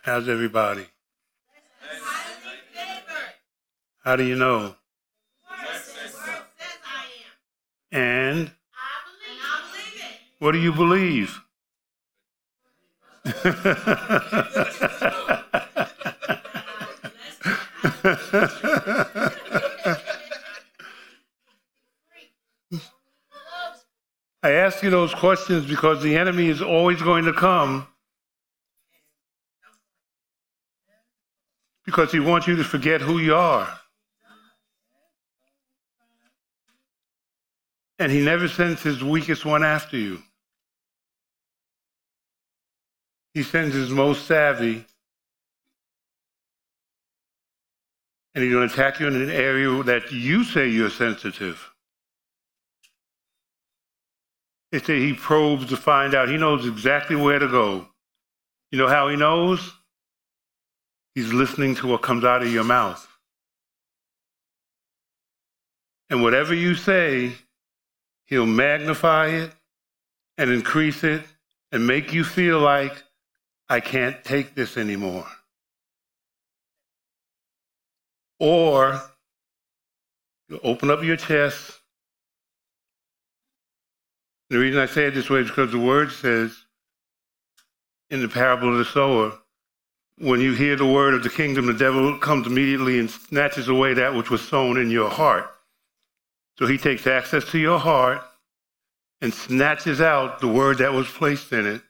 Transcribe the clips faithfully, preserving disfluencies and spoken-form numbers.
How's everybody? How do you know? And what do you believe? I ask you those questions because the enemy is always going to come because he wants you to forget who you are. And he never sends his weakest one after you. He sends his most savvy, and he's going to attack you in an area that you say you're sensitive. They say he probes to find out. He knows exactly where to go. You know how he knows? He's listening to what comes out of your mouth. And whatever you say, he'll magnify it and increase it and make you feel like, I can't take this anymore. Or you open up your chest. The reason I say it this way is because the word says in the parable of the sower, when you hear the word of the kingdom, the devil comes immediately and snatches away that which was sown in your heart. So he takes access to your heart and snatches out the word that was placed in it,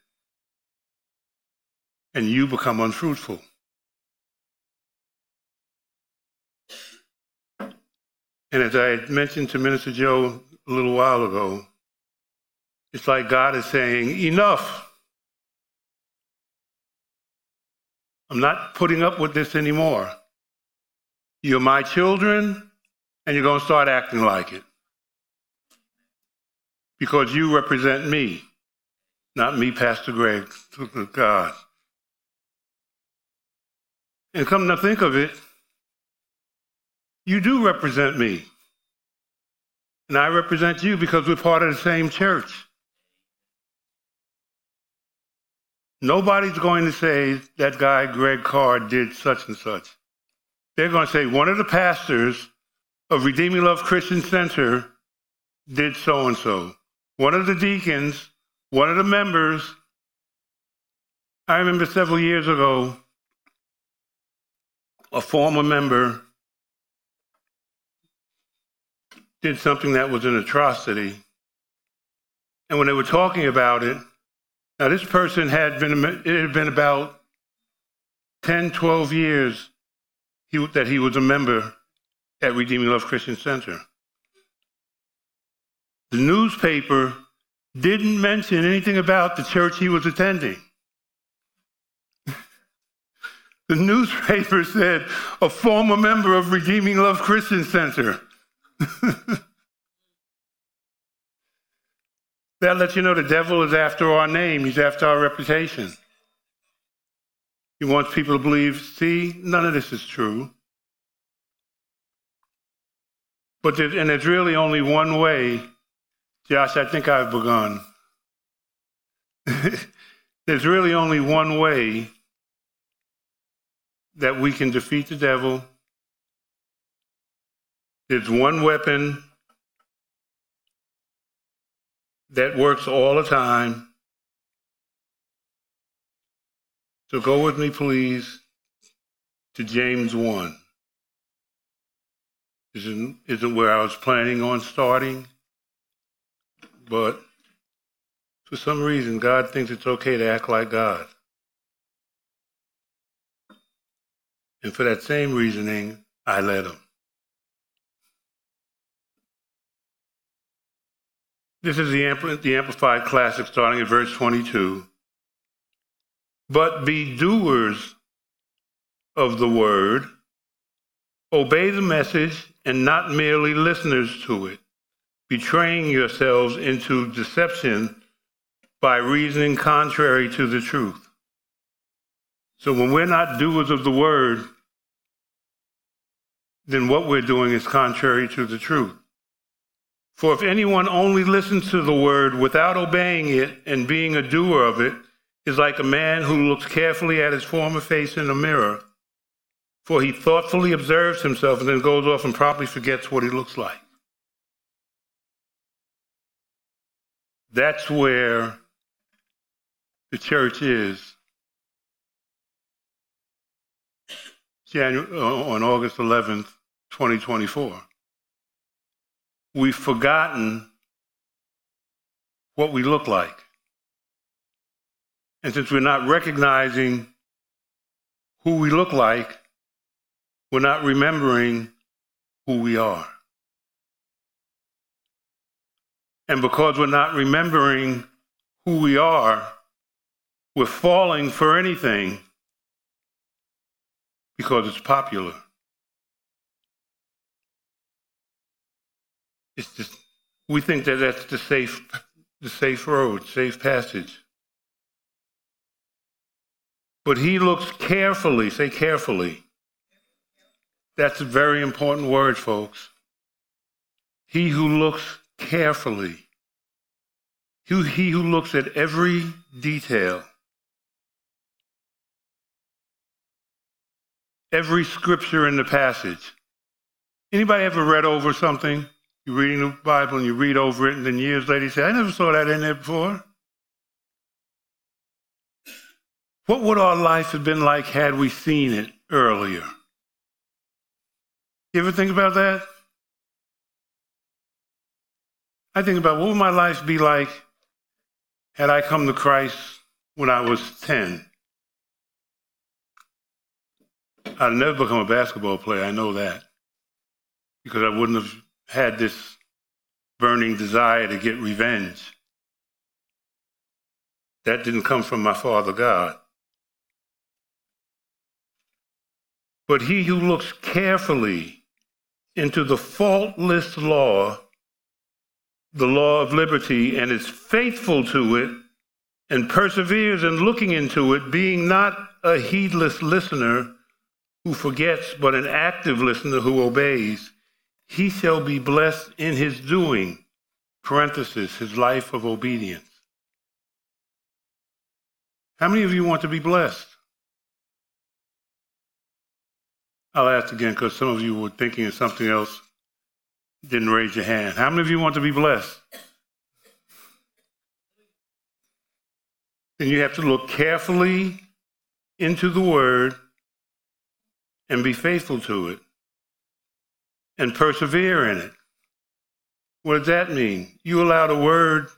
and you become unfruitful. And as I had mentioned to Minister Joe a little while ago, it's like God is saying, enough. I'm not putting up with this anymore. You're my children, and you're going to start acting like it. Because you represent me, not me, Pastor Greg, God. And come to think of it, you do represent me. And I represent you because we're part of the same church. Nobody's going to say that guy, Greg Carr, did such and such. They're going to say one of the pastors of Redeeming Love Christian Center did so-and-so. One of the deacons, one of the members. I remember several years ago, a former member did something that was an atrocity. And when they were talking about it, now this person had been, it had been about ten, twelve years he, that he was a member at Redeeming Love Christian Center. The newspaper didn't mention anything about the church he was attending. The newspaper said, a former member of Redeeming Love Christian Center. That lets you know the devil is after our name. He's after our reputation. He wants people to believe, see, none of this is true. But there, and there's really only one way. Josh, I think I've begun. There's really only one way that we can defeat the devil. There's one weapon that works all the time. So go with me, please, to James one. Isn't, isn't where I was planning on starting, but for some reason, God thinks it's okay to act like God. And for that same reasoning, I let him. This is the, Ampl- the Amplified Classic starting at verse twenty-two. But be doers of the word, obey the message, and not merely listeners to it, betraying yourselves into deception by reasoning contrary to the truth. So when we're not doers of the word, then what we're doing is contrary to the truth. For if anyone only listens to the word without obeying it and being a doer of it, is like a man who looks carefully at his former face in a mirror, for he thoughtfully observes himself and then goes off and promptly forgets what he looks like. That's where the church is January, on August eleventh, twenty twenty-four. We've forgotten what we look like. And since we're not recognizing who we look like, we're not remembering who we are. And because we're not remembering who we are, we're falling for anything because it's popular. It's just, we think that that's the safe, the safe road, safe passage. But he looks carefully, say carefully. That's a very important word, folks. He who looks carefully. He, he who looks at every detail. Every scripture in the passage. Anybody ever read over something? You're reading the Bible and you read over it, and then years later you say, I never saw that in there before. What would our life have been like had we seen it earlier? You ever think about that? I think about what would my life be like had I come to Christ when I was ten? I'd never become a basketball player, I know that, because I wouldn't have had this burning desire to get revenge. That didn't come from my Father God. But he who looks carefully into the faultless law, the law of liberty, and is faithful to it, and perseveres in looking into it, being not a heedless listener who forgets, but an active listener who obeys, he shall be blessed in his doing, parenthesis, his life of obedience. How many of you want to be blessed? I'll ask again because some of you were thinking of something else, didn't raise your hand. How many of you want to be blessed? Then you have to look carefully into the Word and be faithful to it and persevere in it. What does that mean? You allow the Word.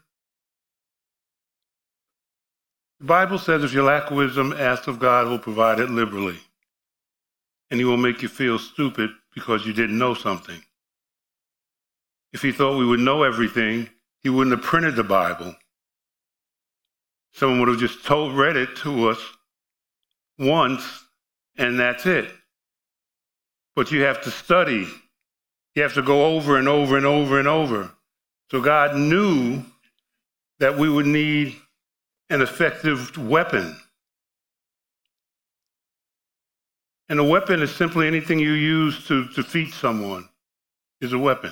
The Bible says if you lack wisdom, ask of God, who will provide it liberally. And he will make you feel stupid because you didn't know something. If he thought we would know everything, he wouldn't have printed the Bible. Someone would have just told, read it to us once, and that's it. But you have to study. You have to go over and over and over and over. So God knew that we would need an effective weapon. And a weapon is simply anything you use to defeat someone is a weapon.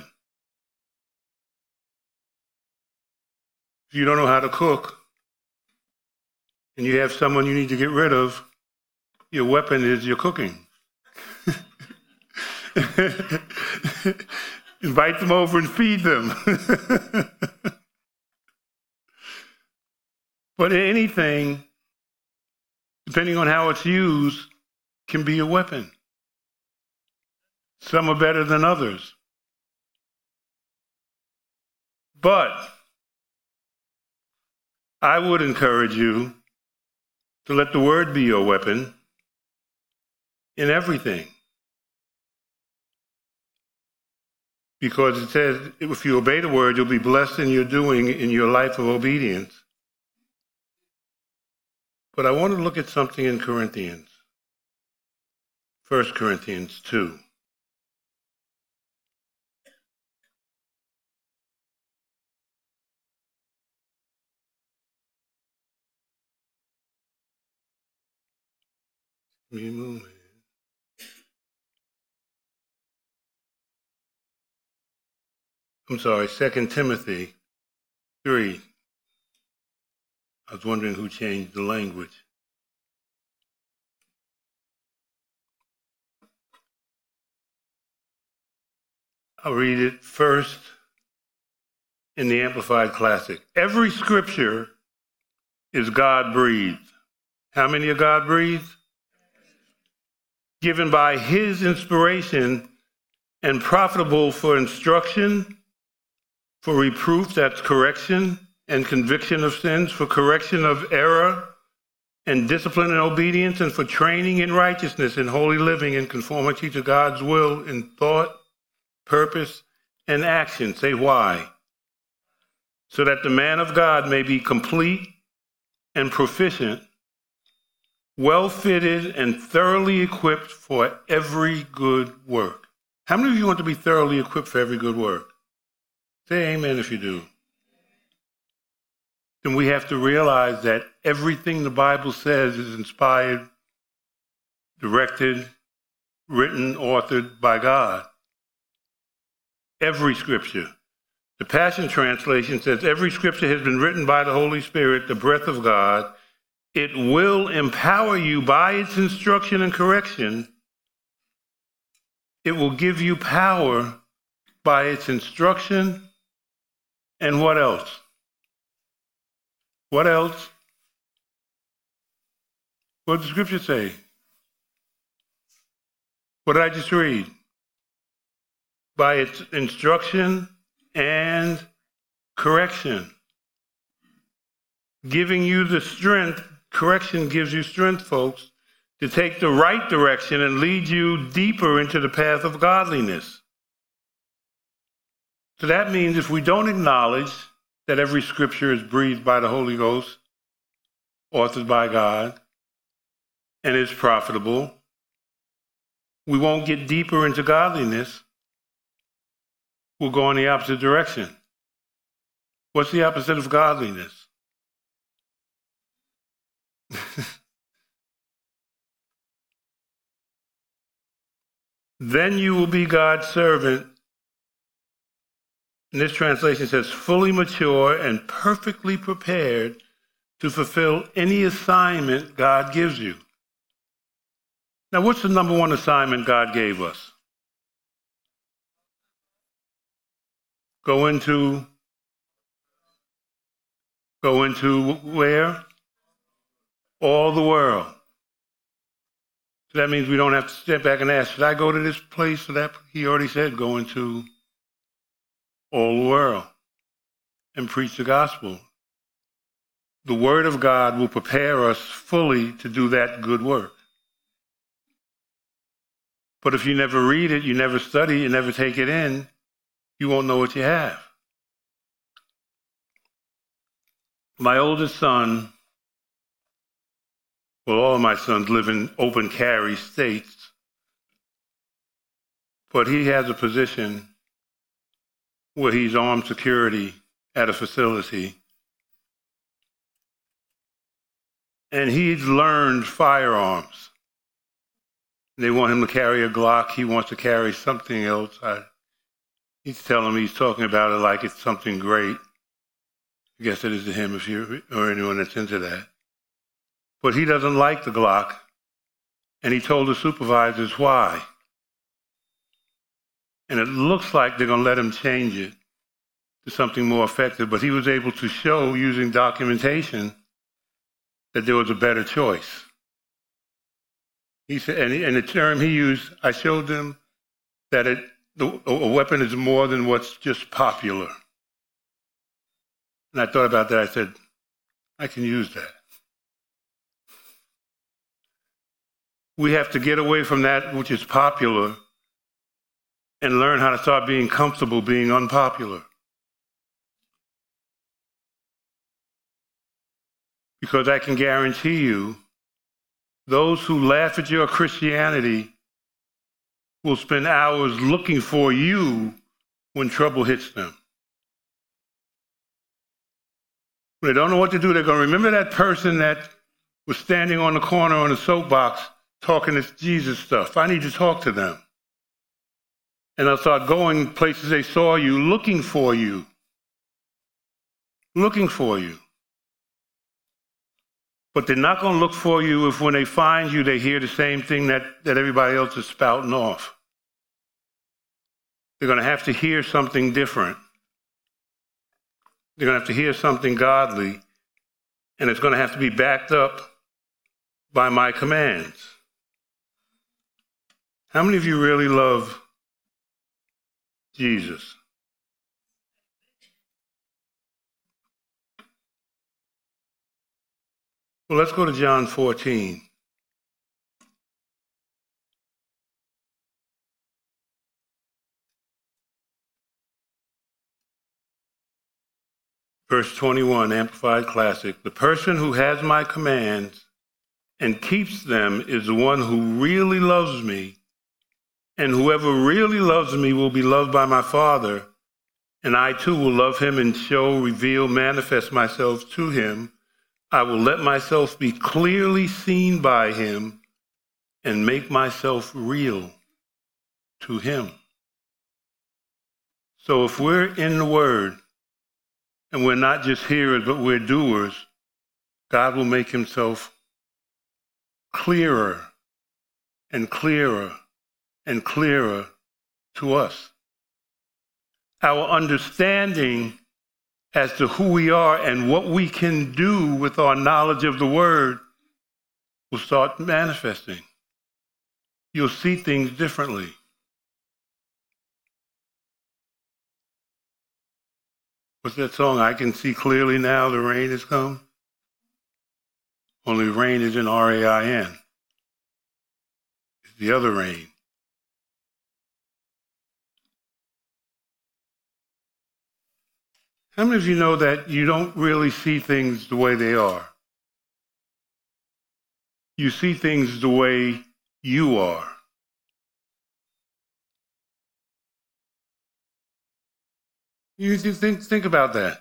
If you don't know how to cook and you have someone you need to get rid of, your weapon is your cooking. Invite them over and feed them. But anything, depending on how it's used, can be a weapon. Some are better than others. But I would encourage you to let the Word be your weapon in everything. Because it says, if you obey the Word, you'll be blessed in your doing, in your life of obedience. But I want to look at something in Corinthians. First Corinthians two. I'm sorry, Second Timothy three. I was wondering who changed the language. I'll read it first in the Amplified Classic. Every scripture is God-breathed. How many are God-breathed? Given by his inspiration and profitable for instruction, for reproof, that's correction, and conviction of sins, for correction of error, and discipline and obedience, and for training in righteousness and holy living in conformity to God's will in thought, purpose, and action. Say why? So that the man of God may be complete and proficient, well-fitted and thoroughly equipped for every good work. How many of you want to be thoroughly equipped for every good work? Say amen if you do. Then we have to realize that everything the Bible says is inspired, directed, written, authored by God. Every scripture. The Passion Translation says every scripture has been written by the Holy Spirit, the breath of God. It will empower you by its instruction and correction. It will give you power by its instruction. And what else? What else? What does the scripture say? What did I just read? By its instruction and correction. Giving you the strength, correction gives you strength, folks, to take the right direction and lead you deeper into the path of godliness. So that means if we don't acknowledge that every scripture is breathed by the Holy Ghost, authored by God, and is profitable, we won't get deeper into godliness. We'll go in the opposite direction. What's the opposite of godliness? Then you will be God's servant. And this translation says, fully mature and perfectly prepared to fulfill any assignment God gives you. Now, what's the number one assignment God gave us? Go into, go into where? All the world. So that means we don't have to step back and ask, should I go to this place or that? He already said, go into all the world and preach the gospel. The word of God will prepare us fully to do that good work. But if you never read it, you never study, you never take it in, you won't know what you have. My oldest son, well, all of my sons live in open carry states, but he has a position where he's armed security at a facility. And he's learned firearms. They want him to carry a Glock. He wants to carry something else. I, he's telling me, he's talking about it like it's something great. I guess it is to him if you or anyone that's into that. But he doesn't like the Glock. And he told the supervisors why. And it looks like they're going to let him change it to something more effective. But he was able to show using documentation that there was a better choice. He said, and, he, and the term he used, I showed them that it, the, a weapon is more than what's just popular. And I thought about that. I said, I can use that. We have to get away from that which is popular and learn how to start being comfortable being unpopular. Because I can guarantee you, those who laugh at your Christianity will spend hours looking for you when trouble hits them. When they don't know what to do, they're going to remember that person that was standing on the corner on a soapbox talking this Jesus stuff. I need to talk to them. And they'll start going places they saw you, looking for you. Looking for you. But they're not going to look for you if when they find you, they hear the same thing that, that everybody else is spouting off. They're going to have to hear something different. They're going to have to hear something godly, and it's going to have to be backed up by my commands. How many of you really love Jesus? Well, let's go to John fourteen. Verse twenty-one, Amplified Classic. The person who has my commands and keeps them is the one who really loves me, and whoever really loves me will be loved by my Father, and I too will love him and show, reveal, manifest myself to him. I will let myself be clearly seen by him and make myself real to him. So if we're in the Word, and we're not just hearers, but we're doers, God will make himself clearer and clearer and clearer to us. Our understanding as to who we are and what we can do with our knowledge of the Word will start manifesting. You'll see things differently. What's that song? I can see clearly now the rain has come. Only rain is in R A I N. It's the other rain. How many of you know that you don't really see things the way they are? You see things the way you are. You think, think about that.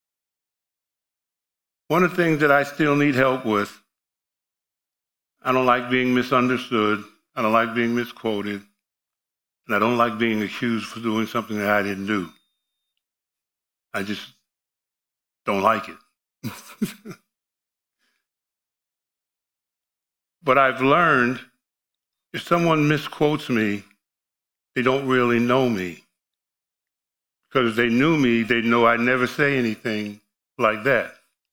One of the things that I still need help with, I don't like being misunderstood, I don't like being misquoted, and I don't like being accused for doing something that I didn't do. I just don't like it. But I've learned if someone misquotes me, they don't really know me. Because if they knew me, they'd know I'd never say anything like that.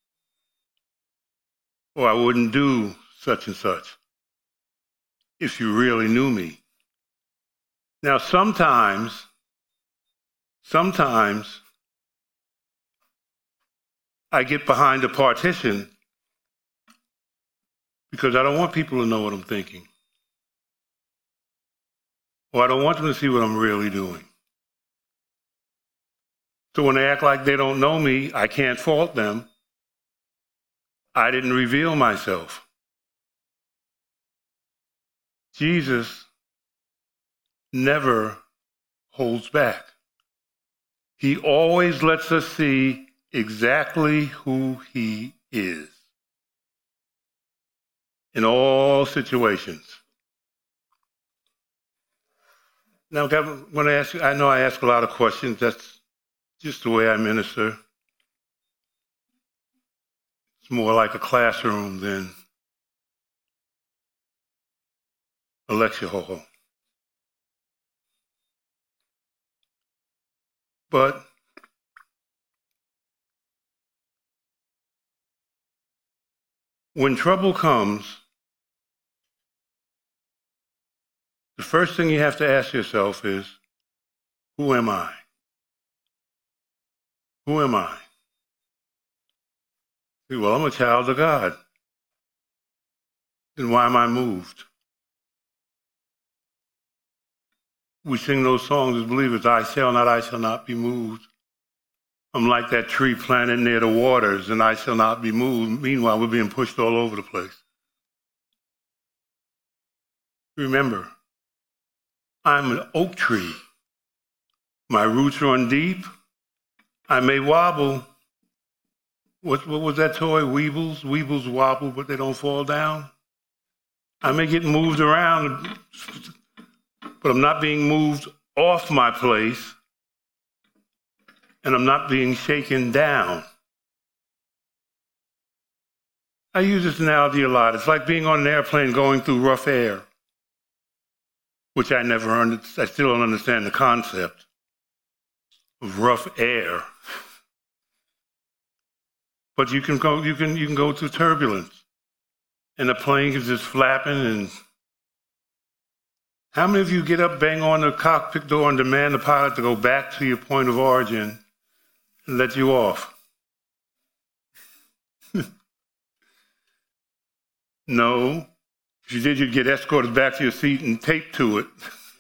Or I wouldn't do such and such if you really knew me. Now, sometimes, sometimes I get behind a partition because I don't want people to know what I'm thinking. Or I don't want them to see what I'm really doing. So when they act like they don't know me, I can't fault them. I didn't reveal myself. Jesus never holds back. He always lets us see exactly who he is in all situations. Now, God, when I ask you, I know I ask a lot of questions. That's just the way I minister. It's more like a classroom than a lecture hall. But when trouble comes, the first thing you have to ask yourself is, who am I? Who am I? Well, I'm a child of God. Then why am I moved? We sing those songs as believers, I shall not, I shall not be moved. I'm like that tree planted near the waters, and I shall not be moved. Meanwhile, we're being pushed all over the place. Remember, I'm an oak tree. My roots run deep. I may wobble. What, what was that toy? Weebles? Weebles wobble, but they don't fall down. I may get moved around, but I'm not being moved off my place, and I'm not being shaken down. I use this analogy a lot. It's like being on an airplane going through rough air, which I never understood. I still don't understand the concept of rough air. But you can go, you can, you can go through turbulence, and the plane is just flapping. And how many of you get up, bang on the cockpit door, and demand the pilot to go back to your point of origin and let you off? No. If you did, you'd get escorted back to your seat and taped to it.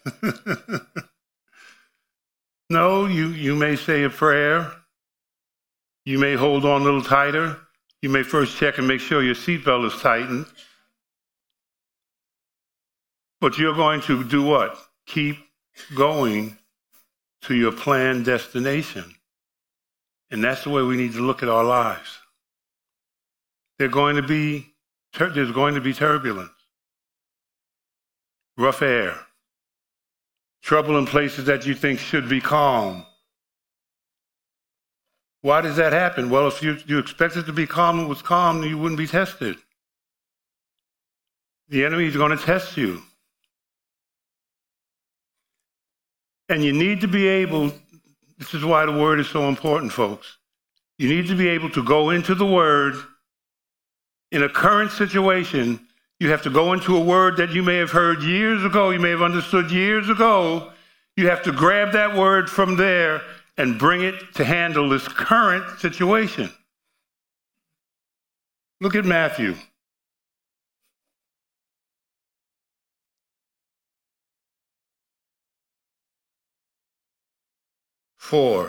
No, you, you may say a prayer. You may hold on a little tighter. You may first check and make sure your seatbelt is tightened. But you're going to do what? Keep going to your planned destination. And that's the way we need to look at our lives. They're going to be There's going to be turbulence, rough air, trouble in places that you think should be calm. Why does that happen? Well, if you, you expect it to be calm, it was calm, you wouldn't be tested. The enemy is going to test you. And you need to be able, this is why the word is so important, folks. You need to be able to go into the word. In a current situation, you have to go into a word that you may have heard years ago, you may have understood years ago. You have to grab that word from there and bring it to handle this current situation. Look at Matthew. Four.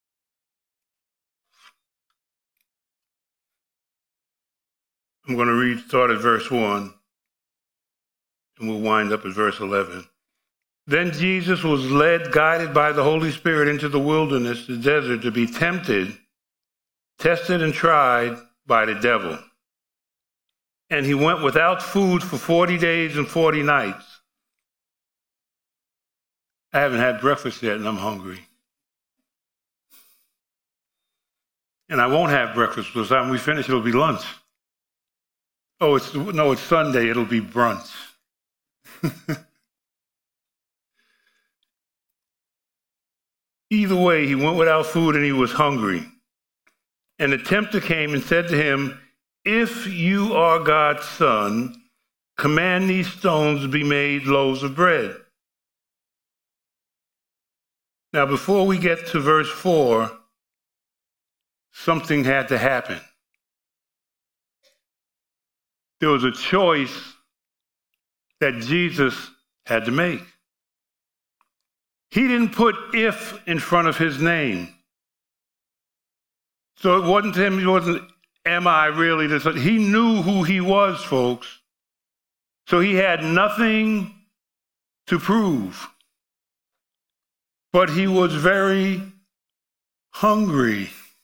I'm going to read, start at verse one, and we'll wind up at verse eleven. Then Jesus was led, guided by the Holy Spirit, into the wilderness, the desert, to be tempted, tested and tried by the devil. And he went without food for forty days and forty nights. I haven't had breakfast yet, and I'm hungry. And I won't have breakfast. By the time we finish, it'll be lunch. Oh, it's no, it's Sunday. It'll be brunch. Either way, he went without food and he was hungry. And the tempter came and said to him, "If you are God's son, command these stones to be made loaves of bread." Now, before we get to verse four, something had to happen. There was a choice that Jesus had to make. He didn't put "if" in front of his name. So it wasn't him, it wasn't, am I really this? He knew who he was, folks. So he had nothing to prove. But he was very hungry.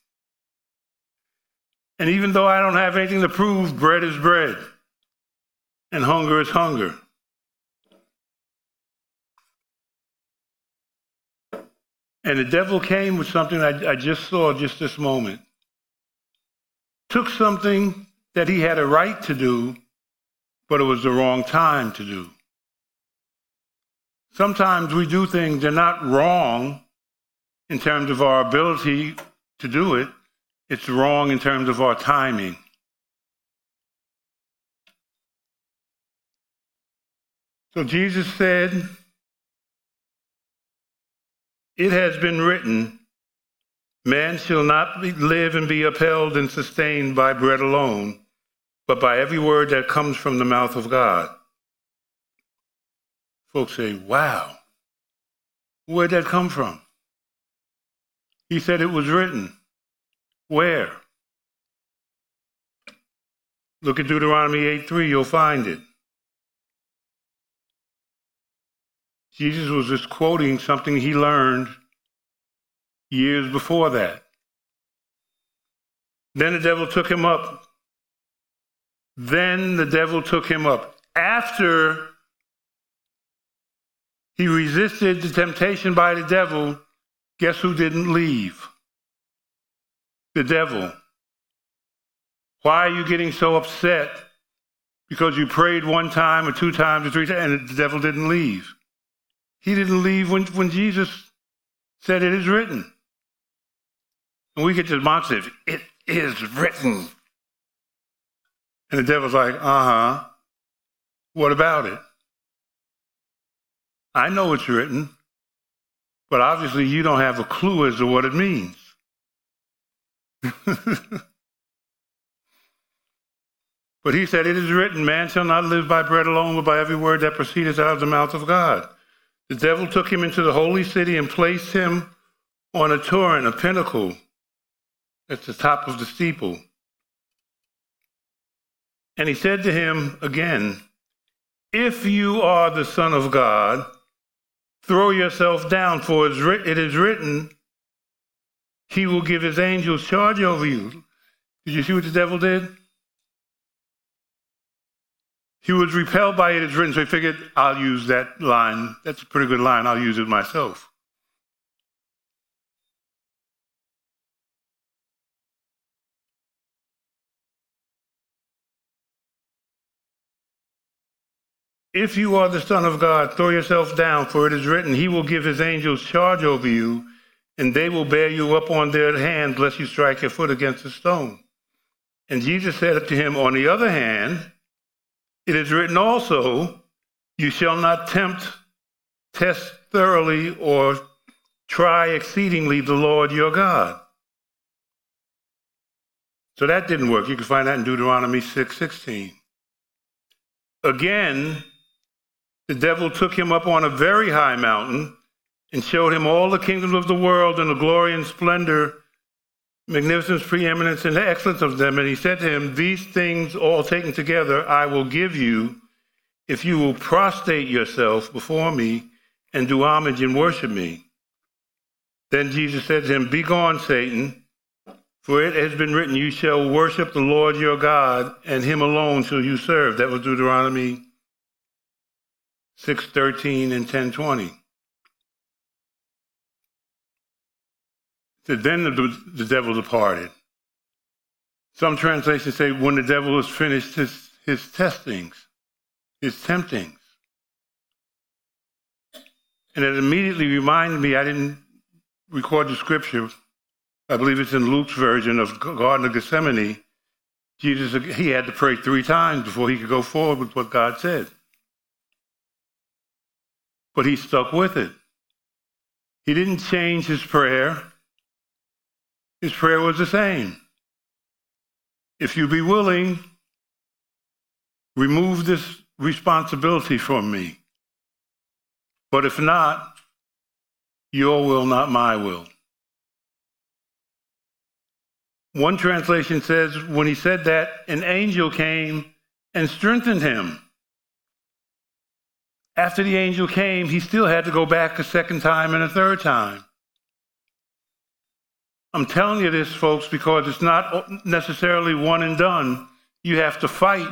And even though I don't have anything to prove, bread is bread, and hunger is hunger. And the devil came with something I, I just saw just this moment. Took something that he had a right to do, but it was the wrong time to do. Sometimes we do things that are not wrong in terms of our ability to do it. It's wrong in terms of our timing. So Jesus said, "It has been written, man shall not be, live and be upheld and sustained by bread alone, but by every word that comes from the mouth of God." Folks say, wow, where'd that come from? He said it was written. Where? Look at Deuteronomy eight three, you'll find it. Jesus was just quoting something he learned years before that. Then the devil took him up. Then the devil took him up. After he resisted the temptation by the devil, guess who didn't leave? The devil. Why are you getting so upset because you prayed one time or two times or three times and the devil didn't leave? He didn't leave when, when Jesus said it is written. And we get this mindset, it is written. And the devil's like, uh-huh, what about it? I know it's written, but obviously you don't have a clue as to what it means. But he said, it is written, man shall not live by bread alone, but by every word that proceedeth out of the mouth of God. The devil took him into the holy city and placed him on a torrent, a pinnacle, at the top of the steeple. And he said to him again, if you are the Son of God, throw yourself down, for it is written, he will give his angels charge over you. Did you see what the devil did? He was repelled by it is written, so he figured, I'll use that line. That's a pretty good line. I'll use it myself. If you are the Son of God, throw yourself down, for it is written, he will give his angels charge over you, and they will bear you up on their hands, lest you strike your foot against a stone. And Jesus said to him, on the other hand, it is written also, you shall not tempt, test thoroughly, or try exceedingly the Lord your God. So that didn't work. You can find that in Deuteronomy six sixteen. Again, the devil took him up on a very high mountain and showed him all the kingdoms of the world and the glory and splendor, magnificence, preeminence, and the excellence of them. And he said to him, these things all taken together I will give you if you will prostrate yourself before me and do homage and worship me. Then Jesus said to him, begone, Satan, for it has been written, you shall worship the Lord your God, and him alone shall you serve. That was Deuteronomy six thirteen and ten twenty. So then the, the devil departed. Some translations say when the devil has finished his, his testings, his temptings. And it immediately reminded me, I didn't record the scripture, I believe it's in Luke's version of Garden of Gethsemane. Jesus, he had to pray three times before he could go forward with what God said. But he stuck with it. He didn't change his prayer. His prayer was the same. If you be willing, remove this responsibility from me. But if not, your will, not my will. One translation says, when he said that, an angel came and strengthened him. After the angel came, he still had to go back a second time and a third time. I'm telling you this, folks, because it's not necessarily one and done. You have to fight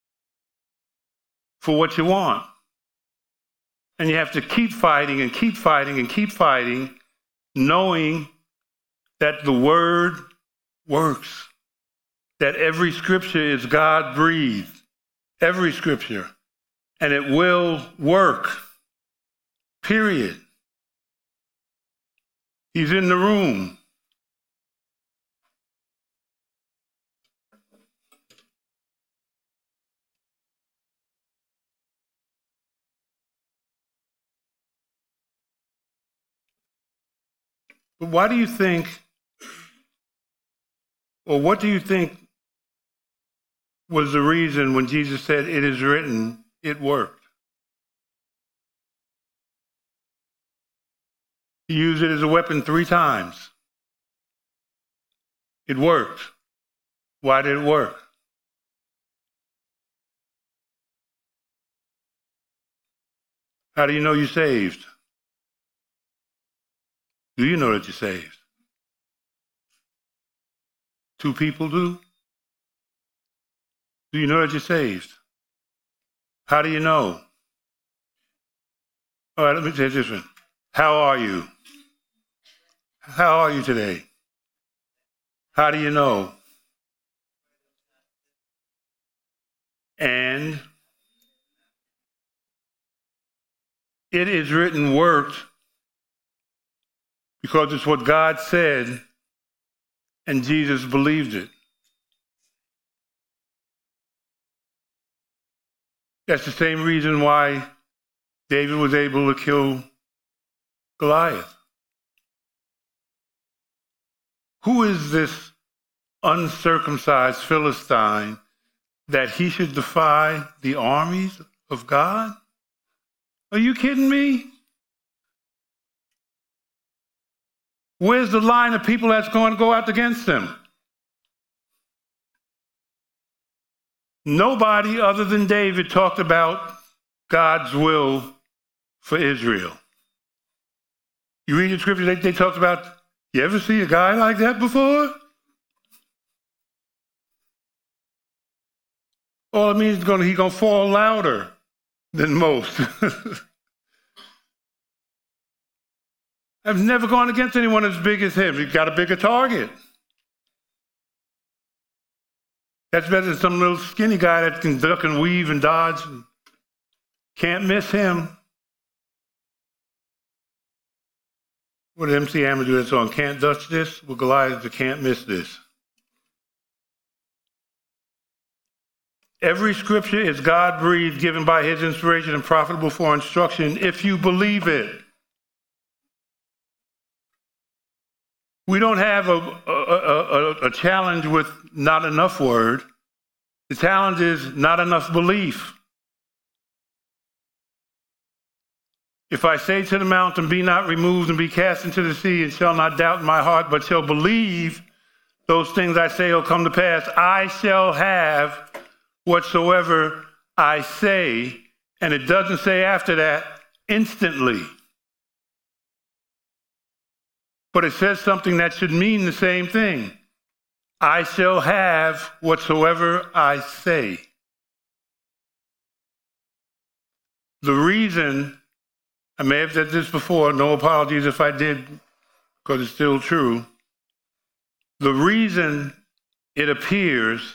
for what you want. And you have to keep fighting and keep fighting and keep fighting, knowing that the word works, that every scripture is God-breathed, every scripture, and it will work, period. He's in the room. But why do you think, or what do you think was the reason when Jesus said, it is written, it worked? He used it as a weapon three times. It worked. Why did it work? How do you know you're saved? Do you know that you're saved? Two people do? Do you know that you're saved? How do you know? All right, let me say this one. How are you? How are you today? How do you know? And it is written worked because it's what God said and Jesus believed it. That's the same reason why David was able to kill Goliath. Who is this uncircumcised Philistine that he should defy the armies of God? Are you kidding me? Where's the line of people that's going to go out against him? Nobody other than David talked about God's will for Israel. You read the scripture, they, they talked about, you ever see a guy like that before? All it means is gonna, he's going to fall louder than most. I've never gone against anyone as big as him. He's got a bigger target. That's better than some little skinny guy that can duck and weave and dodge and can't miss him. What did M C Hammer do that song? Can't touch this? Well, Goliath, you can't miss this. Every scripture is God-breathed, given by his inspiration and profitable for instruction, if you believe it. We don't have a, a, a, a challenge with not enough word. The challenge is not enough belief. If I say to the mountain, be not removed and be cast into the sea, and shall not doubt in my heart, but shall believe those things I say will come to pass, I shall have whatsoever I say. And it doesn't say after that, instantly. But it says something that should mean the same thing. I shall have whatsoever I say. The reason, I may have said this before, no apologies if I did, because it's still true. The reason it appears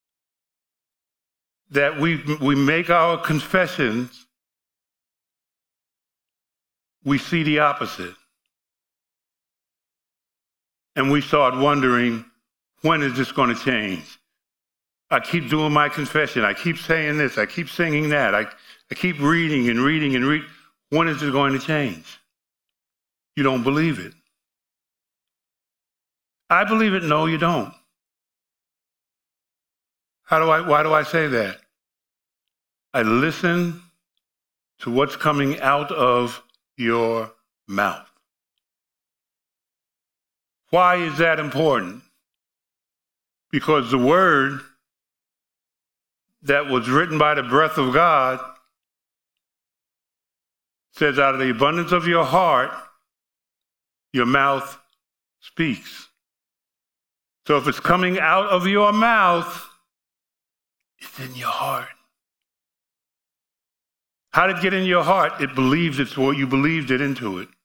that we, we make our confessions, we see the opposite. And we start wondering, when is this going to change? I keep doing my confession. I keep saying this. I keep singing that. I, I keep reading and reading and reading. When is it going to change? You don't believe it. I believe it. No, you don't. How do I, why do I say that? I listen to what's coming out of your mouth. Why is that important? Because the word that was written by the breath of God says, out of the abundance of your heart, your mouth speaks. So if it's coming out of your mouth, it's in your heart. How did it get in your heart? It believes it's what you believed it into it.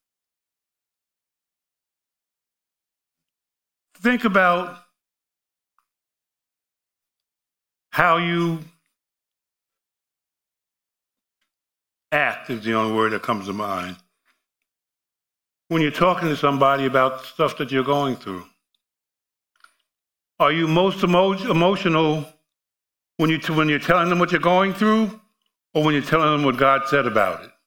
Think about how you act is the only word that comes to mind when you're talking to somebody about stuff that you're going through. Are you most emo- emotional when, you t- when you're telling them what you're going through, or when you're telling them what God said about it?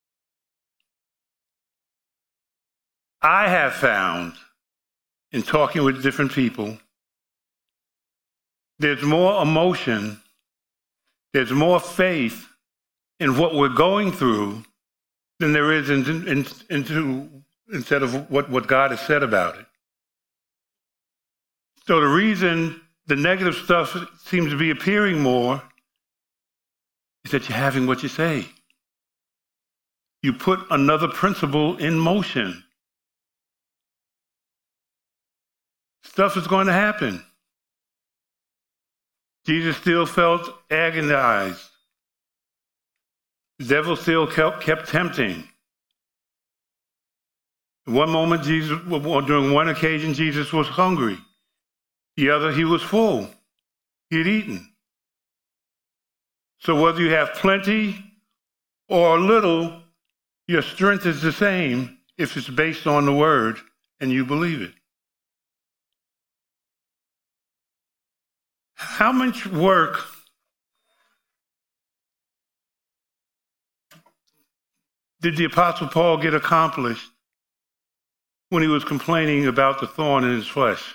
I have found in talking with different people, there's more emotion, there's more faith in what we're going through than there is in, in, into, instead of what, what God has said about it. So the reason the negative stuff seems to be appearing more is that you're having what you say. You put another principle in motion. Stuff is going to happen. Jesus still felt agonized. The devil still kept, kept tempting. One moment, Jesus, during one occasion, Jesus was hungry. The other, he was full. He had eaten. So whether you have plenty or little, your strength is the same if it's based on the word and you believe it. How much work did the Apostle Paul get accomplished when he was complaining about the thorn in his flesh?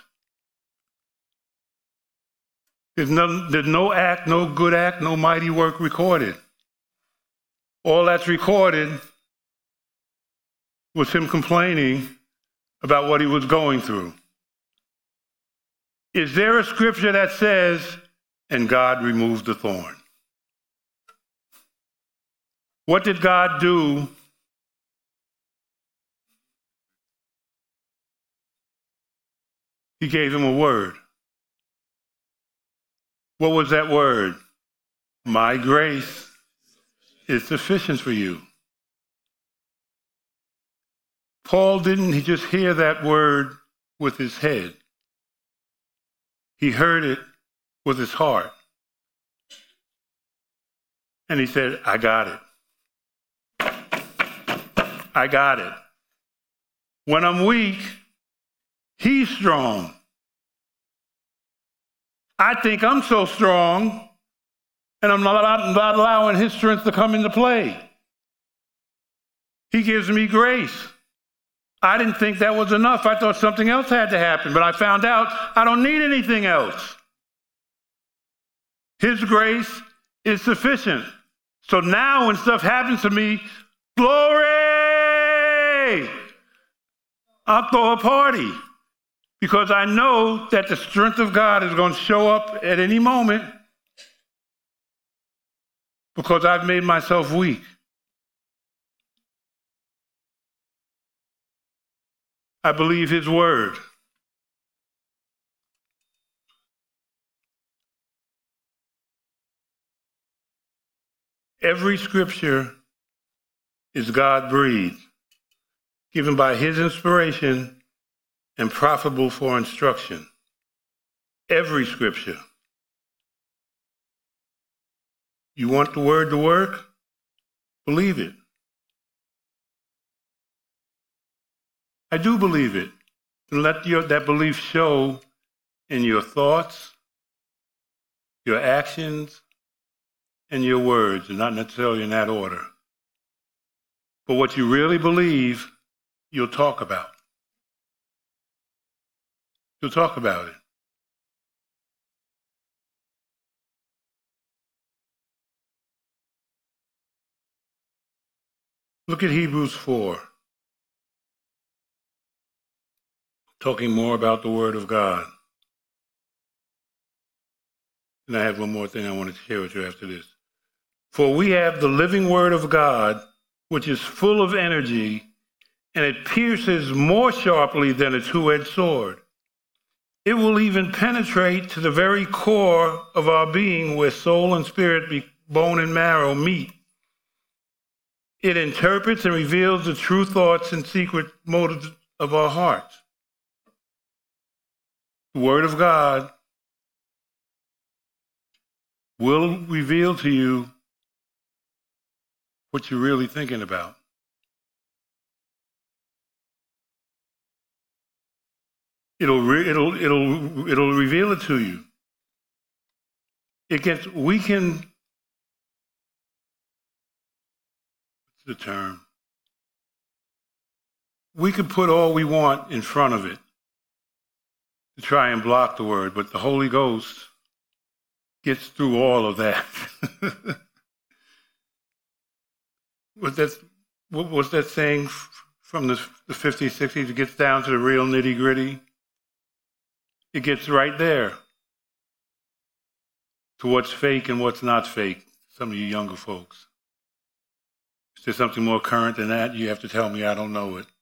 There's no, there's no act, no good act, no mighty work recorded. All that's recorded was him complaining about what he was going through. Is there a scripture that says, and God removed the thorn? What did God do? He gave him a word. What was that word? My grace is sufficient for you. Paul didn't just hear that word with his head. He heard it with his heart. And he said, I got it. I got it. When I'm weak, he's strong. I think I'm so strong, and I'm not, not allowing his strength to come into play. He gives me grace. I didn't think that was enough. I thought something else had to happen, but I found out I don't need anything else. His grace is sufficient. So now when stuff happens to me, glory! I'll throw a party because I know that the strength of God is going to show up at any moment because I've made myself weak. I believe his word. Every scripture is God-breathed, given by his inspiration and profitable for instruction. Every scripture. You want the word to work? Believe it. I do believe it. And let your, that belief show in your thoughts, your actions, and your words, and not necessarily in that order. But what you really believe, you'll talk about. You'll talk about it. Look at Hebrews four. Talking more about the Word of God. And I have one more thing I want to share with you after this. For we have the living Word of God, which is full of energy, and it pierces more sharply than a two-edged sword. It will even penetrate to the very core of our being, where soul and spirit, bone and marrow meet. It interprets and reveals the true thoughts and secret motives of our hearts. The Word of God will reveal to you what you're really thinking about. It'll re- it'll it'll it'll reveal it to you. It gets we can. What's the term? We can put all we want in front of it to try and block the word, but the Holy Ghost gets through all of that. What that what was that saying from the, the fifties, sixties? It gets down to the real nitty gritty. It gets right there to what's fake and what's not fake. Some of you younger folks. Is there something more current than that? You have to tell me I don't know it.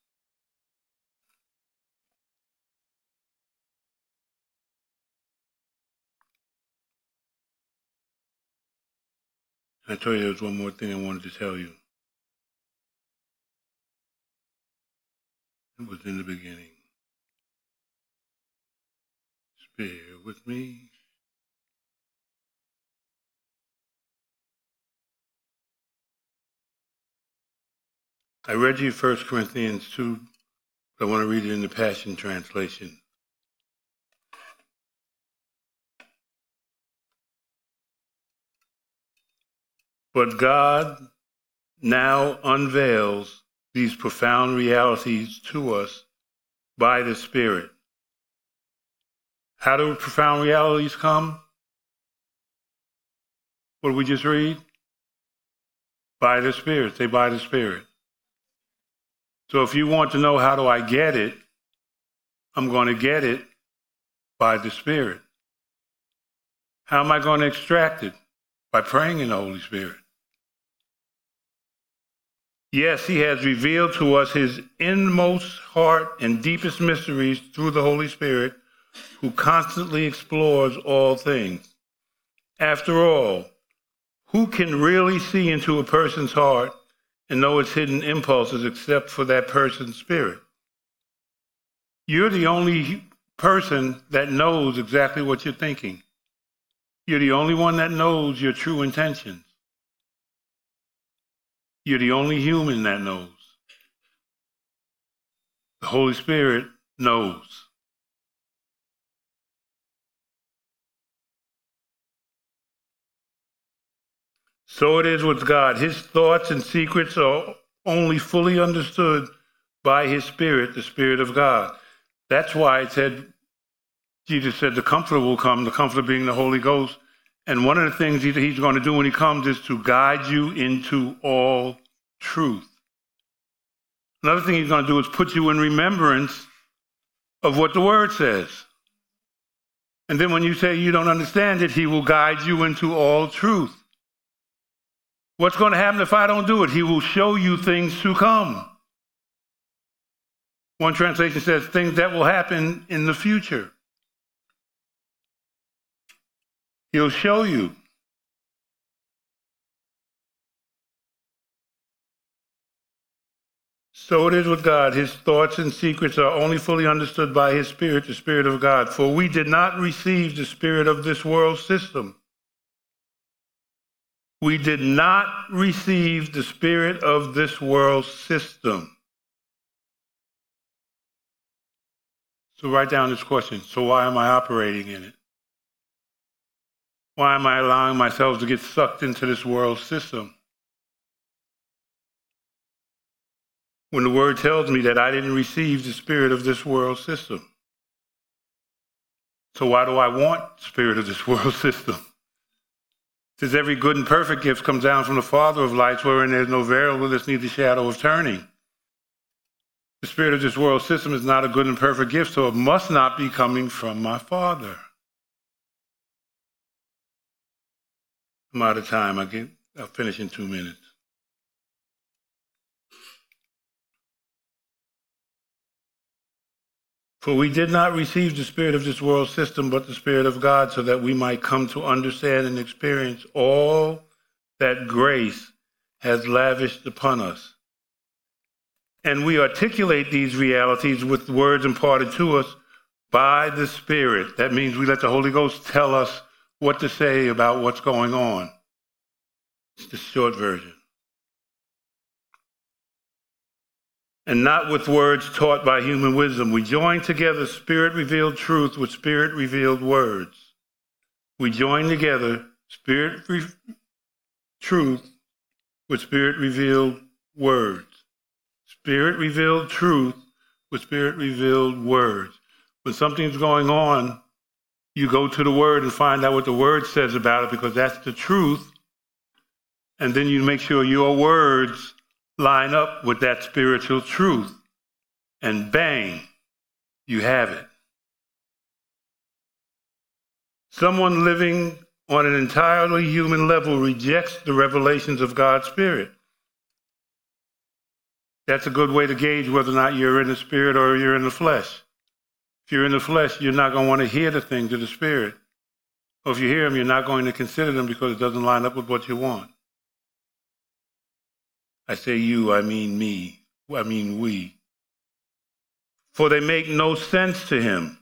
I tell you, there's one more thing I wanted to tell you. It was in the beginning. Bear with me. I read you First Corinthians two, but I want to read it in the Passion Translation. But God now unveils these profound realities to us by the Spirit. How do profound realities come? What did we just read? By the Spirit. Say by the Spirit. So if you want to know how do I get it, I'm going to get it by the Spirit. How am I going to extract it? By praying in the Holy Spirit. Yes, he has revealed to us his inmost heart and deepest mysteries through the Holy Spirit, who constantly explores all things. After all, who can really see into a person's heart and know its hidden impulses except for that person's spirit? You're the only person that knows exactly what you're thinking. You're the only one that knows your true intentions. You're the only human that knows. The Holy Spirit knows. So it is with God. His thoughts and secrets are only fully understood by his Spirit, the Spirit of God. That's why it said, Jesus said, the Comforter will come, the Comforter being the Holy Ghost. And one of the things he's going to do when he comes is to guide you into all truth. Another thing he's going to do is put you in remembrance of what the Word says. And then when you say you don't understand it, he will guide you into all truth. What's going to happen if I don't do it? He will show you things to come. One translation says things that will happen in the future. He'll show you. So it is with God. His thoughts and secrets are only fully understood by his Spirit, the Spirit of God. For we did not receive the spirit of this world system. We did not receive the spirit of this world system. So write down this question. So why am I operating in it? Why am I allowing myself to get sucked into this world system? When the Word tells me that I didn't receive the spirit of this world system. So why do I want the spirit of this world system? It says every good and perfect gift comes down from the Father of lights, wherein there's no variableness, neither shadow of turning. The spirit of this world system is not a good and perfect gift, so it must not be coming from my Father. I'm out of time. I get, I'll finish in two minutes. For we did not receive the spirit of this world system, but the Spirit of God, so that we might come to understand and experience all that grace has lavished upon us. And we articulate these realities with words imparted to us by the Spirit. That means we let the Holy Ghost tell us what to say about what's going on. It's the short version. And not with words taught by human wisdom. We join together Spirit-revealed truth with Spirit-revealed words. We join together Spirit re- truth with Spirit-revealed words. Spirit-revealed truth with Spirit-revealed words. When something's going on, you go to the Word and find out what the Word says about it, because that's the truth. And then you make sure your words line up with that spiritual truth, and bang, you have it. Someone living on an entirely human level rejects the revelations of God's Spirit. That's a good way to gauge whether or not you're in the Spirit or you're in the flesh. If you're in the flesh, you're not going to want to hear the things of the Spirit. Or if you hear them, you're not going to consider them because it doesn't line up with what you want. I say you, I mean me, I mean we. For they make no sense to him.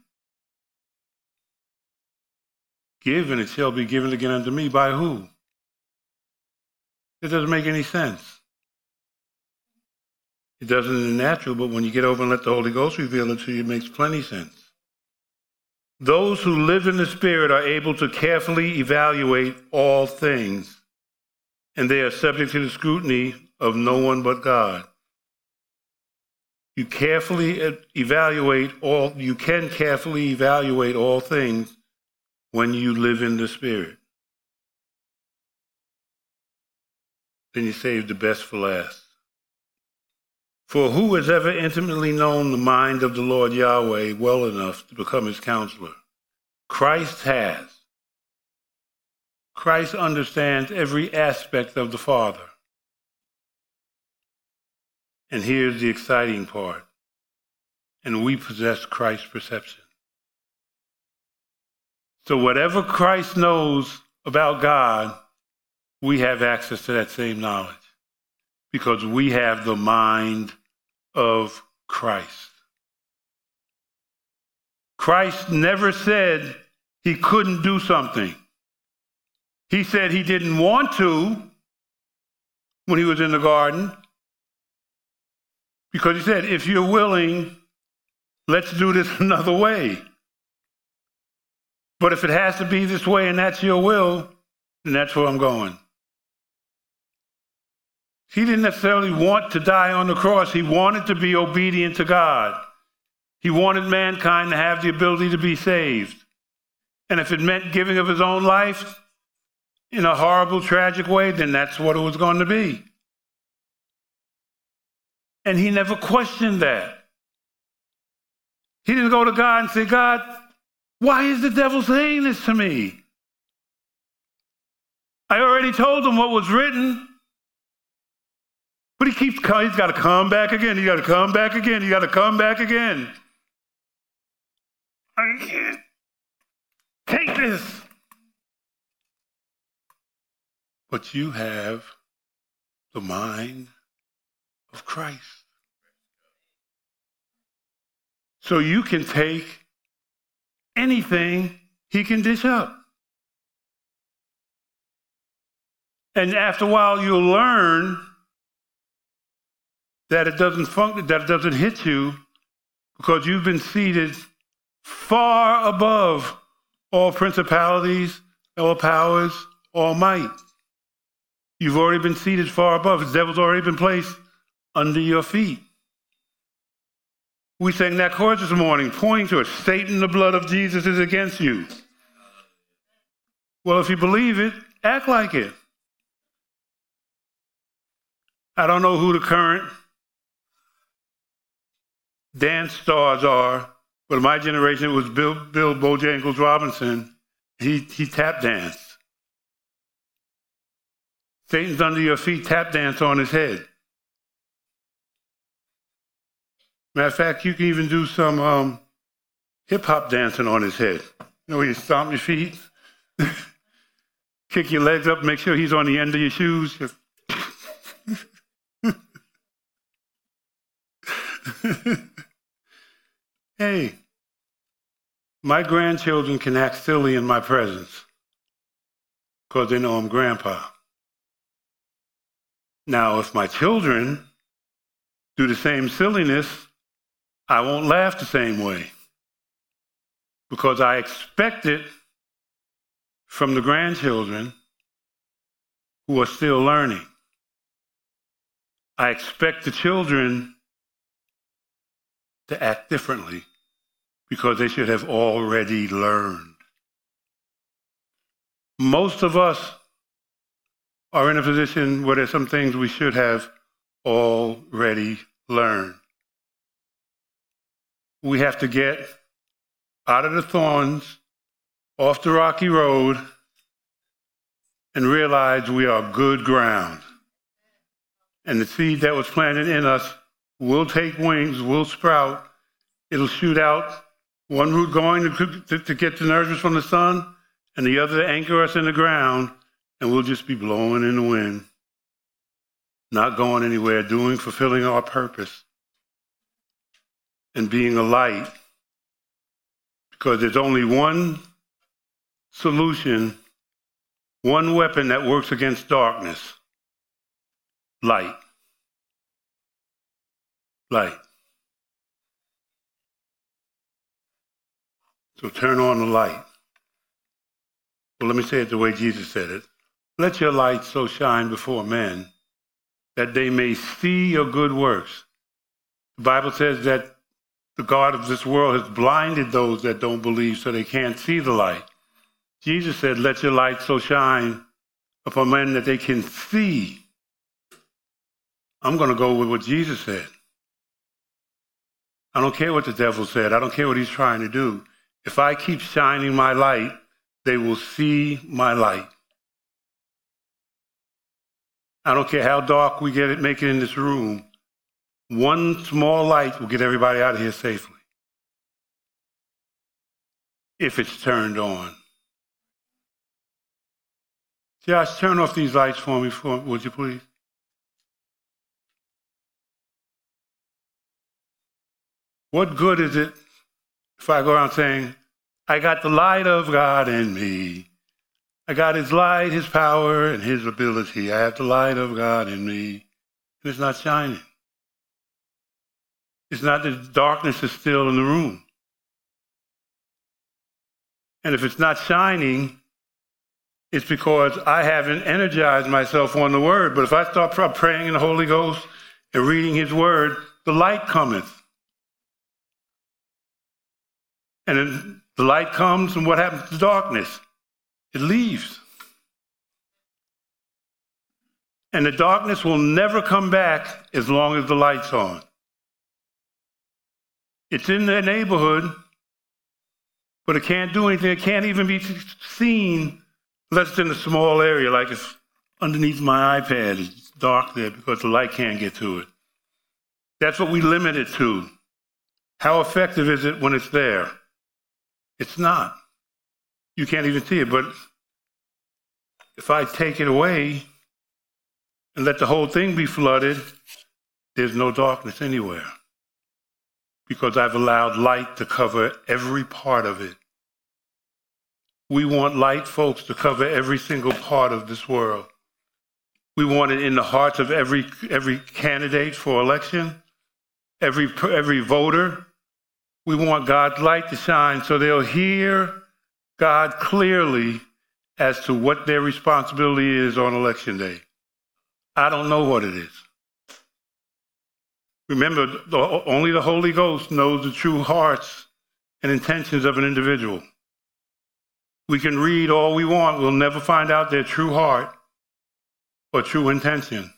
Give, and it shall be given again unto me. By who? It doesn't make any sense. It doesn't in the natural, but when you get over and let the Holy Ghost reveal it to you, it makes plenty sense. Those who live in the Spirit are able to carefully evaluate all things, and they are subject to the scrutiny of no one but God. You carefully evaluate all, you can carefully evaluate all things when you live in the Spirit. Then you save the best for last. For who has ever intimately known the mind of the Lord Yahweh well enough to become his counselor? Christ has. Christ understands every aspect of the Father. And here's the exciting part. And we possess Christ's perception. So whatever Christ knows about God, we have access to that same knowledge because we have the mind of Christ. Christ never said he couldn't do something. He said he didn't want to when he was in the garden because he said, if you're willing, let's do this another way. But if it has to be this way and that's your will, then that's where I'm going. He didn't necessarily want to die on the cross. He wanted to be obedient to God. He wanted mankind to have the ability to be saved. And if it meant giving of his own life in a horrible, tragic way, then that's what it was going to be. And he never questioned that. He didn't go to God and say, God, why is the devil saying this to me? I already told him what was written. But he keeps coming. He's got to come back again. He's got to come back again. He's got to come back again. I can't take this. But you have the mind of Christ. So you can take anything he can dish up. And after a while, you'll learn that it doesn't function, that it doesn't hit you because you've been seated far above all principalities, all powers, all might. You've already been seated far above. The devil's already been placed under your feet. We sang that chorus this morning, pointing to it. Satan, the blood of Jesus is against you. Well, if you believe it, act like it. I don't know who the current dance stars are, but in my generation it was Bill, Bill Bojangles Robinson. He, he tap danced. Satan's under your feet, tap dance on his head. Matter of fact, you can even do some um, hip-hop dancing on his head. You know, where you stomp your feet, kick your legs up, make sure he's on the end of your shoes. Hey, my grandchildren can act silly in my presence because they know I'm grandpa. Now, if my children do the same silliness, I won't laugh the same way because I expect it from the grandchildren who are still learning. I expect the children to act differently because they should have already learned. Most of us are in a position where there's some things we should have already learned. We have to get out of the thorns, off the rocky road, and realize we are good ground. And the seed that was planted in us will take wings, will sprout. It'll shoot out, one root going to, to, to get the nourishment from the sun, and the other to anchor us in the ground, and we'll just be blowing in the wind, not going anywhere, doing, fulfilling our purpose, and being a light. Because there's only one solution, one weapon that works against darkness: light. light. So turn on the light. Well, let me say it the way Jesus said it. Let your light so shine before men that they may see your good works. The Bible says that the God of this world has blinded those that don't believe so they can't see the light. Jesus said, let your light so shine upon men that they can see. I'm going to go with what Jesus said. I don't care what the devil said. I don't care what he's trying to do. If I keep shining my light, they will see my light. I don't care how dark we get it, make it in this room. One small light will get everybody out of here safely. If it's turned on. Josh, turn off these lights for me, for, would you please? What good is it if I go around saying, I got the light of God in me. I got his light, his power, and his ability. I have the light of God in me. And it's not shining. It's not that darkness is still in the room. And if it's not shining, it's because I haven't energized myself on the word. But if I start praying in the Holy Ghost and reading his word, the light cometh. And then the light comes, and what happens to darkness? It leaves. And the darkness will never come back as long as the light's on. It's in their neighborhood, but it can't do anything. It can't even be seen unless it's in a small area, like it's underneath my iPad. It's dark there because the light can't get to it. That's what we limit it to. How effective is it when it's there? It's not. You can't even see it, but if I take it away and let the whole thing be flooded, there's no darkness anywhere because I've allowed light to cover every part of it. We want light, folks, to cover every single part of this world. We want it in the hearts of every every candidate for election, every every voter. We want God's light to shine so they'll hear God clearly as to what their responsibility is on election day. I don't know what it is. Remember, the, only the Holy Ghost knows the true hearts and intentions of an individual. We can read all we want. We'll never find out their true heart or true intention.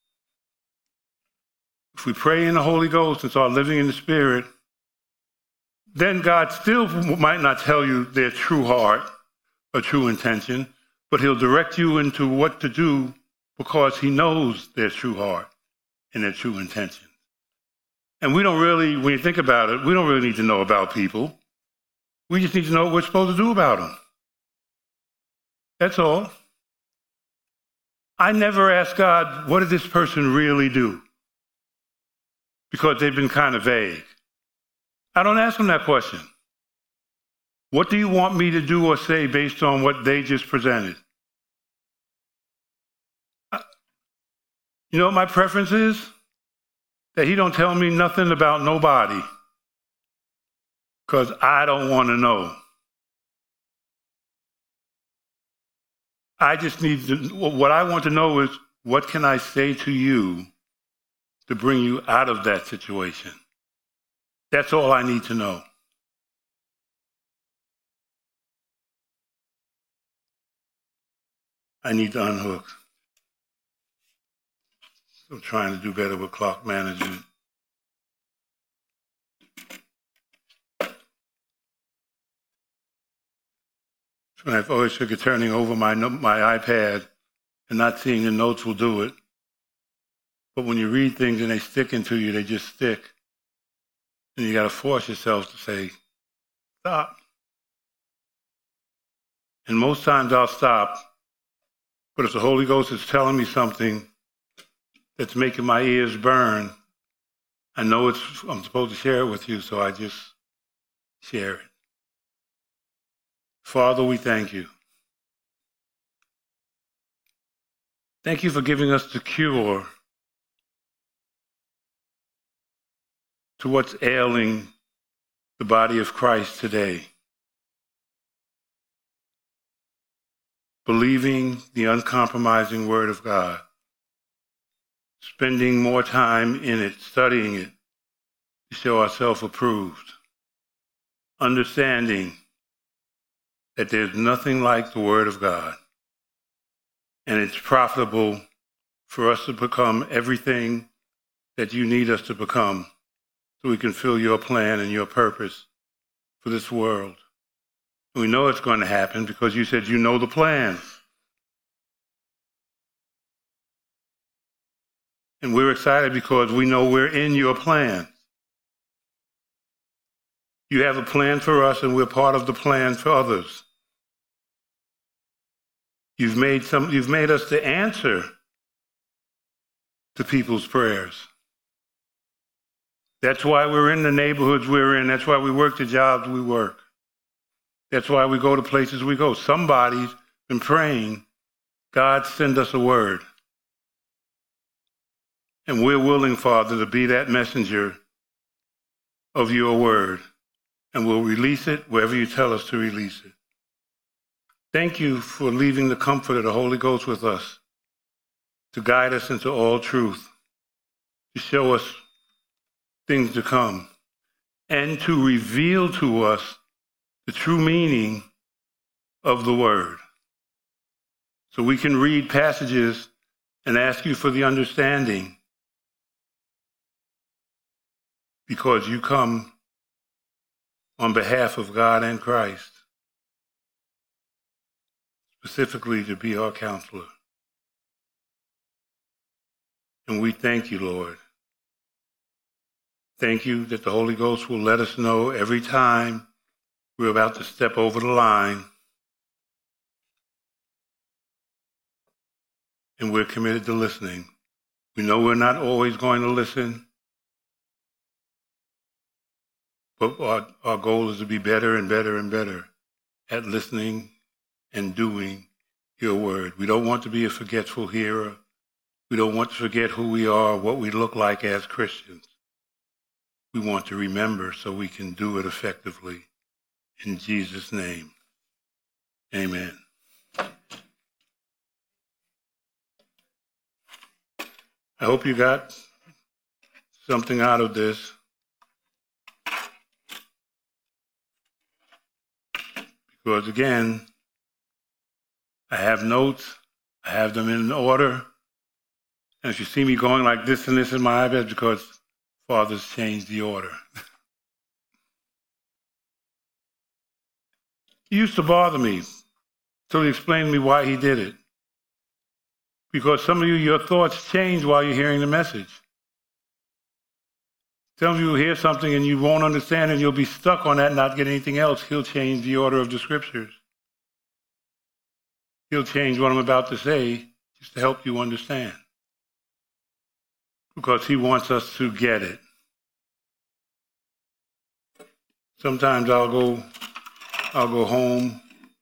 If we pray in the Holy Ghost and start living in the Spirit, then God still might not tell you their true heart or true intention, but he'll direct you into what to do because he knows their true heart and their true intention. And we don't really, when you think about it, we don't really need to know about people. We just need to know what we're supposed to do about them. That's all. I never ask God, what did this person really do? Because they've been kind of vague. I don't ask them that question. What do you want me to do or say based on what they just presented? You know what my preference is? That he don't tell me nothing about nobody. Because I don't want to know. I just need to, what I want to know is, what can I say to you to bring you out of that situation? That's all I need to know. I need to unhook. I'm trying to do better with clock management. When I've always figured turning over my my iPad and not seeing the notes will do it. But when you read things and they stick into you, they just stick. And you got to force yourself to say, stop. And most times I'll stop. But if the Holy Ghost is telling me something that's making my ears burn, I know it's I'm supposed to share it with you, so I just share it. Father, we thank you. Thank you for giving us the cure to what's ailing the body of Christ today. Believing the uncompromising Word of God, spending more time in it, studying it, to show ourselves approved, understanding that there's nothing like the Word of God, and it's profitable for us to become everything that you need us to become so we can fill your plan and your purpose for this world. We know it's going to happen because you said you know the plans. And we're excited because we know we're in your plan. You have a plan for us, and we're part of the plan for others. You've made some, you've made us the answer to people's prayers. That's why we're in the neighborhoods we're in. That's why we work the jobs we work. That's why we go to places we go. Somebody's been praying, God, send us a word. And we're willing, Father, to be that messenger of your word. And we'll release it wherever you tell us to release it. Thank you for leaving the comfort of the Holy Ghost with us to guide us into all truth, to show us things to come, and to reveal to us the true meaning of the word. So we can read passages and ask you for the understanding, because you come on behalf of God and Christ, specifically to be our counselor. And we thank you, Lord. Thank you that the Holy Ghost will let us know every time we're about to step over the line, and we're committed to listening. We know we're not always going to listen, but our, our goal is to be better and better and better at listening and doing your word. We don't want to be a forgetful hearer. We don't want to forget who we are, what we look like as Christians. We want to remember so we can do it effectively. In Jesus' name, amen. I hope you got something out of this. Because again, I have notes, I have them in order. And if you see me going like this and this in my iPad, because Father's changed the order. It used to bother me until he explained to me why he did it. Because some of you, your thoughts change while you're hearing the message. Some of you will hear something and you won't understand, and you'll be stuck on that and not get anything else. He'll change the order of the scriptures. He'll change what I'm about to say just to help you understand. Because he wants us to get it. Sometimes I'll go, I'll go home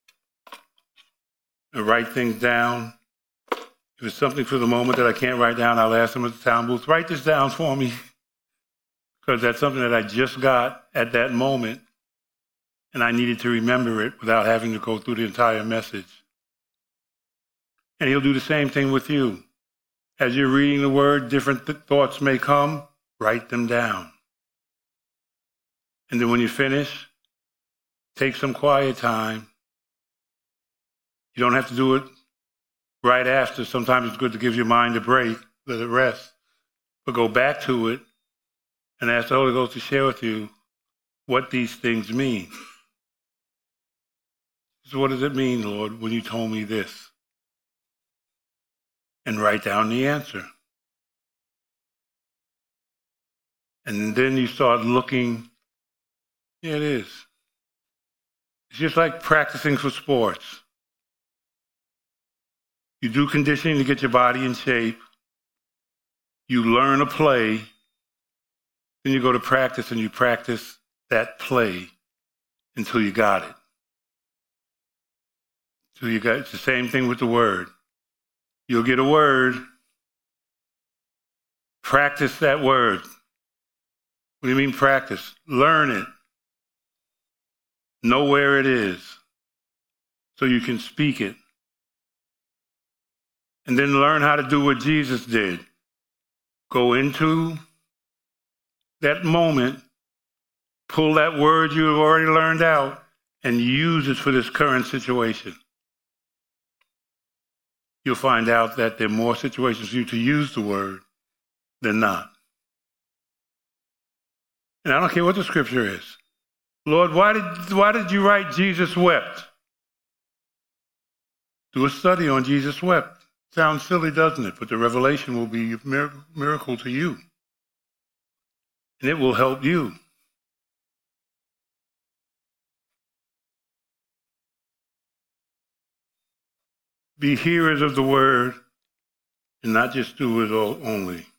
and write things down. If it's something for the moment that I can't write down, I'll ask them at the town booth, write this down for me. Because that's something that I just got at that moment, and I needed to remember it without having to go through the entire message. And he'll do the same thing with you. As you're reading the word, different th- thoughts may come, write them down. And then when you finish, take some quiet time. You don't have to do it right after. Sometimes it's good to give your mind a break, let it rest. But go back to it and ask the Holy Ghost to share with you what these things mean. So what does it mean, Lord, when you told me this? And write down the answer. And then you start looking. Yeah, it is. It's just like practicing for sports. You do conditioning to get your body in shape. You learn a play. Then you go to practice and you practice that play until you got it. So you got, it's the same thing with the word. You'll get a word. Practice that word. What do you mean practice? Learn it. Know where it is so you can speak it. And then learn how to do what Jesus did. Go into that moment, pull that word you have already learned out, and use it for this current situation. You'll find out that there are more situations for you to use the word than not. And I don't care what the scripture is. Lord, why did, why did you write Jesus wept? Do a study on Jesus wept. Sounds silly, doesn't it? But the revelation will be a miracle to you. And it will help you. Be hearers of the word and not just doers only.